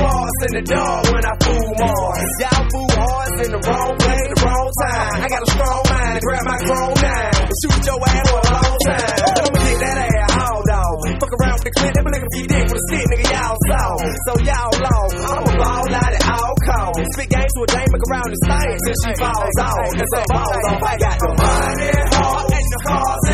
bars in the dark when I fool Mars. Y'all fool hearts in the wrong place, the wrong time. I got a strong mind to grab my grown nine and shoot your ass for a long time. Then I'ma get that ass all dog. Fuck around with the clip, they be looking for you dick for the shit, nigga, y'all saw. So y'all long, I'ma ball out at all costs. Spit games to a dame, look around the stage till she falls off. And some balls off, I got the money, heart, and the cars.